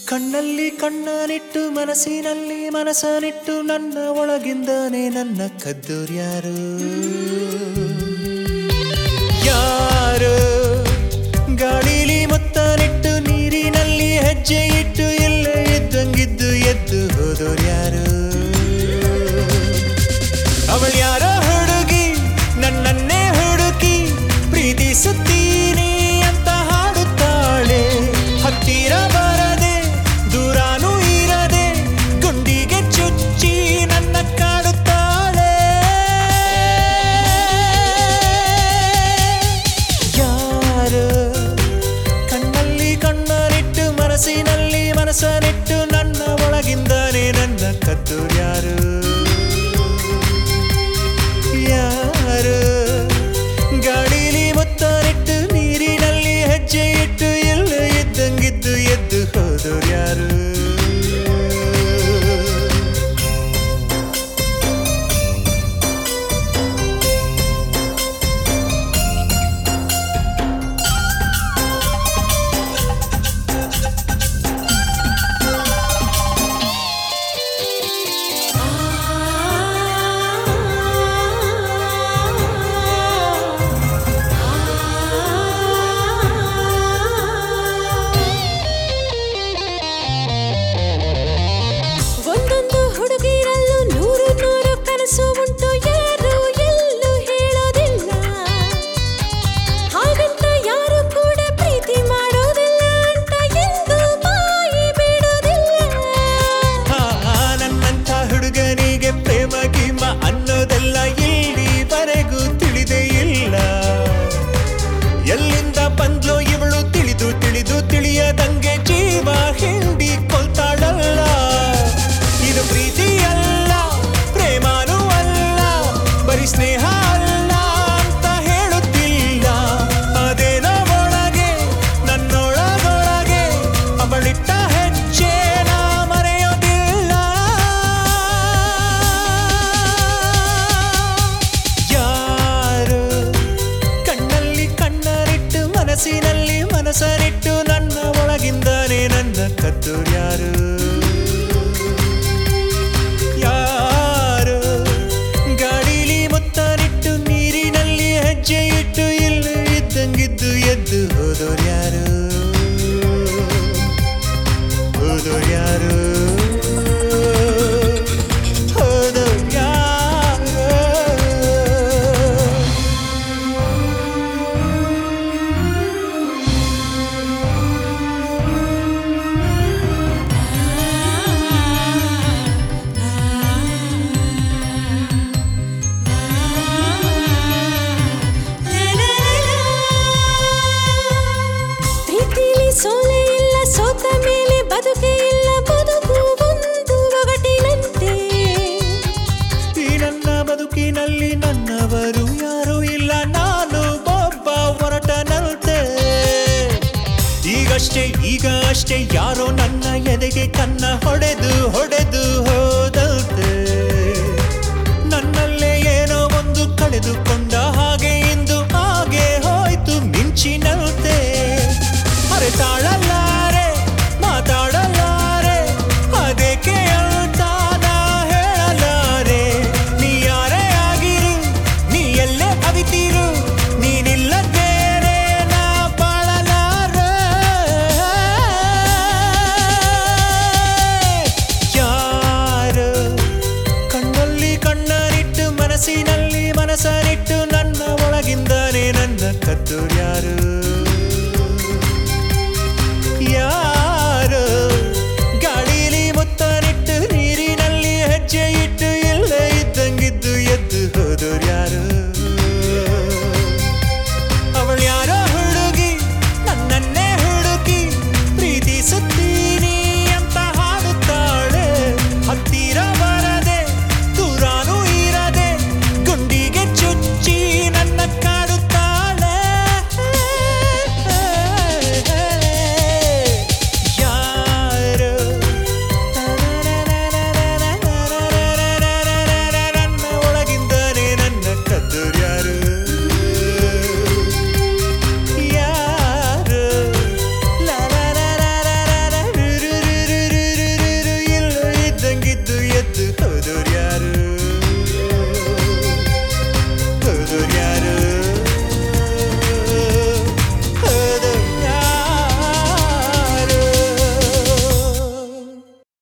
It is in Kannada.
ಕಣ್ಣಲ್ಲಿ ಕಣ್ಣನಿಟ್ಟು ಮನಸ್ಸಿನಲ್ಲಿ ಮನಸ್ಸನಿಟ್ಟು ನನ್ನ ಒಳಗಿಂದಾನೆ ನನ್ನ ಕದ್ದೋರ್ಯಾರು ಯಾರು ಗಾಳಿಲಿ ಮುತ್ತನಿಟ್ಟು ನೀರಿನಲ್ಲಿ ಹೆಜ್ಜೆ ಇಟ್ಟು ಇಲ್ಲೇ ಇದ್ದಂಗಿದ್ದು ಎದ್ದು ಹೋದೋರ್ಯಾರು ಅವಳು ಯಾರೋ ಹುಡುಗಿ ನನ್ನನ್ನೇ ಹುಡುಕಿ ಪ್ರೀತಿಸುತ್ತೀನಿ ಅಂತ ಹಾಡುತ್ತಾಳೆ ಹತ್ತಿರ ಬರದೆ ದೂರಾನೂ ಇರದೆ ಗುಂಡಿಗೆ ಚುಚ್ಚಿ ನನ್ನ ಕಾಡುತ್ತಾಳೆ ಯಾರು ಕಣ್ಣಲ್ಲಿ ಕಣ್ಣನಿಟ್ಟು ಮನಸ್ಸಿನಲ್ಲಿ ಮನಸ್ಸನಿಟ್ಟು ನನ್ನ ಒಳಗಿಂದಾನೆ ನನ್ನ ಕದ್ದೋರ್ಯಾರು ಯಾರು ಗಾಳಿಲಿ ಮುತ್ತನಿಟ್ಟು ನೀರಿನಲ್ಲಿ ಹೆಜ್ಜೆ ಇಟ್ಟು ಎಲ್ಲ ಇದ್ದಂಗಿದ್ದು ಎದ್ದು ಹೋದೋರ್ಯಾರು ಅನ್ನೋದೆಲ್ಲ ಇಲ್ಲಿವರೆಗೂ ತಿಳಿದೇ ಇಲ್ಲ ಎಲ್ಲಿಂದ ಬಂದ್ಲೋ ಇವಳು ತಿಳಿದು ತಿಳಿದು ತಿಳಿಯದಂಗೆ ಜೀವ ಹಿಂಡಿ ಕೊಲ್ತಾಳಲ್ಲ ಇದು ಪ್ರೀತಿ ಅಲ್ಲ ಪ್ರೇಮಾನೂ ಅಲ್ಲ ಬರೀ ಸ್ನೇಹ ಅಲ್ಲ ಅಂತ ಹೇಳುತ್ತಿಲ್ಲ ಅದೇನೋ ಒಳಗೆ ನನ್ನೊಳಗೊಳಗೆ ಅವಳಿಟ್ಟ ಹೆಜ್ಜೆ ನಾ ಮರೆಯೋದಿಲ್ಲ ಮನಸ್ಸಿನಲ್ಲಿ ಮನಸ್ಸನಿಟ್ಟು ನನ್ನ ಒಳಗಿಂದಾನೆ ನನ್ನ ಕದ್ದೋರ್ಯಾರು ಯಾರು ಗಾಳಿಲಿ ಮುತ್ತನಿಟ್ಟು ನೀರಿನಲ್ಲಿ ಹೆಜ್ಜೆ ಇಟ್ಟು ಇಲ್ಲ ಇದ್ದಂಗಿದ್ದು ಎದ್ದು ಹೋದೋರ್ಯಾರು ಹೋದೋರ್ಯಾರು ಸೋಲೆ ಇಲ್ಲ ಸೋತ ಮೇಲೆ ಬದುಕೆ ಇಲ್ಲ ಬದುಕು ಒಂದು ಒಗಟಿನಂತೆ ಈ ನನ್ನ ಬದುಕಿನಲ್ಲಿ ನನ್ನವರು ಯಾರೂ ಇಲ್ಲ ನಾನು ಒಬ್ಬ ಹೊರಟನಂತೆ ಈಗ ಅಷ್ಟೇ ಯಾರೋ ನನ್ನ ಎದೆಗೆ ಕನ್ನ ಹೊಡೆದು ಹೋದಂತೆ ನನ್ನಲ್ಲೇ ಏನೋ ಒಂದು ಕಳೆದುಕೊಂಡ ಹಾಗೆ ಇಂದು ಹಾಗೆ ಹೋಯ್ತು ಮಿಂಚಿನಂತೆ ತಾಳ